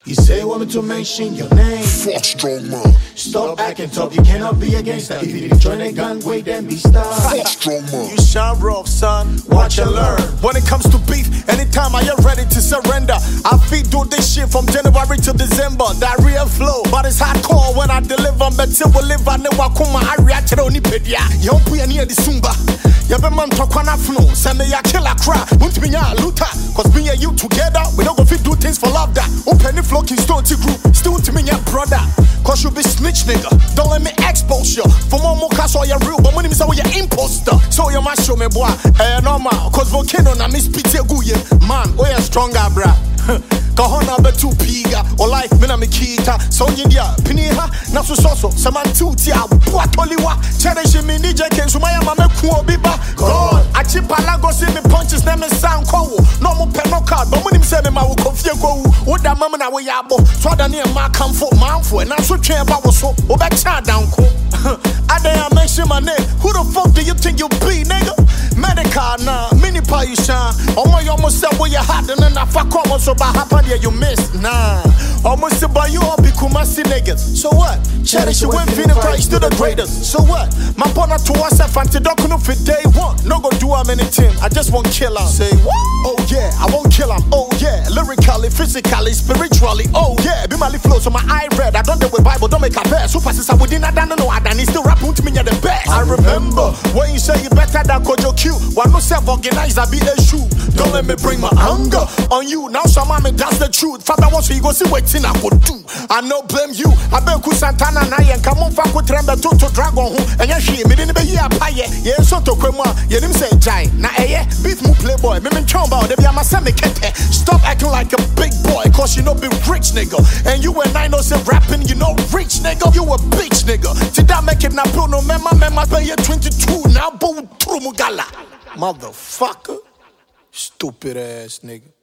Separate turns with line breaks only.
You say you want me to mention your name.
Fuck strong man.
Stop acting tough, you cannot be against that. If you didn't join a gang, wait, then be stopped.
Fuck strong man.
You shine rough, son.
Watch and learn.
When it comes to beef, anytime I am ready to surrender. I feed do this shit from January to December. Diarrhea flow, but it's hardcore when I deliver. But till we live, I know I come my react to only pedia. You don't put any of the Sumba. You be man talk on afno. Send me a killer cry. Won't be a looter. Cause me and you together, we don't go fit do things for love that. Open the flow, stone to group. Still to me, your brother. Cause you be snitch nigga. Don't let me expose you. For more cash or you're real, but money is you're imposter. So you must show me boy. Normal. Cause volcano na miss pizza guye. Man, we are stronger, bruh. Kahona be two piga or life mina mikita so India piniha na so samantutia puatoliwa cherish me DJ Ken Sumaya mame ku obiba God achipala go see me punches na me sound ko no mo penal card but munim say me ma wo kofie ko wo da mama na wo yabo so da ne ma kamfo manfo na so twen ba wo so wo be cha down ko I dare mention my name. Who the fuck do you think you be, nigga? Medical nah, mini pie you shine. Almost said where you hot and then I fuck almost so by happen yeah you miss. Nah, almost said by you all be kumasi niggas. So what? Cherish you win feeling Christ to the greatest. So what? My partner to us I fancy don't for day one. No go do him anything. I just won't kill him. Say what? Oh yeah, I won't kill him. Oh yeah, lyrically, physically, spiritually. Oh yeah, be my flow so my eye red. I don't deal with Bible, don't make a verse. Super sister within I don't know. And he still rapping to me at the best. I remember when you say you better than Kojo Q. One no self organized, I be a shoe. Don't let me bring my anger on you. Now some man that's the truth. Father wants you go see what thing I could do. I no blame you. I bet ku Santana na yen come on fuck with tremble to dragon who and ya she me didn't be here paye. Yeah, so to kwema. You didn't say Jai. Na beat mu playboy. Me chomba they be a masame kete. Stop acting like a big boy, cause you know be rich nigga. And you and I know say rapping, you know rich nigga. You a bitch nigga. Did I make it now no mema pay you 22 now boom through mugala. Motherfucker. Stupid ass nigga.